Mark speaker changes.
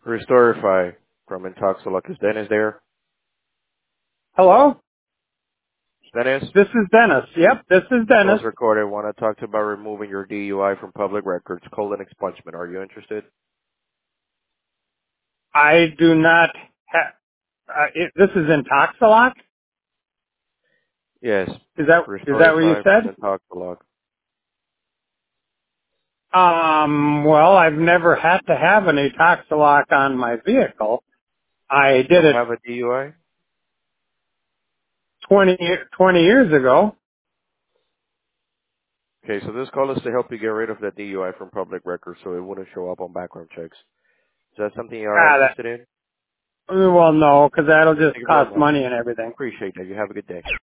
Speaker 1: Restorify from Intoxilux. Is Dennis there?
Speaker 2: Hello?
Speaker 1: Dennis?
Speaker 2: This is Dennis. Yep, this is Dennis.
Speaker 1: Calls recorded. Want to talk to you about removing your DUI from public records, colon expungement. Are you interested?
Speaker 2: I do not have, this is in Toxalock?
Speaker 1: Yes.
Speaker 2: Is that what you
Speaker 1: Restorify from
Speaker 2: said?
Speaker 1: Intoxilux.
Speaker 2: Well, I've never had to have any Toxalock on my vehicle. I
Speaker 1: You
Speaker 2: did
Speaker 1: don't
Speaker 2: it
Speaker 1: have a DUI?
Speaker 2: 20 years ago.
Speaker 1: Okay, so this call is to help you get rid of that DUI from public records so it wouldn't show up on background checks. Is that something you are interested in?
Speaker 2: Well, no, because that'll just
Speaker 1: Thank you very
Speaker 2: cost
Speaker 1: much.
Speaker 2: money and everything.
Speaker 1: Appreciate that. You have a good day.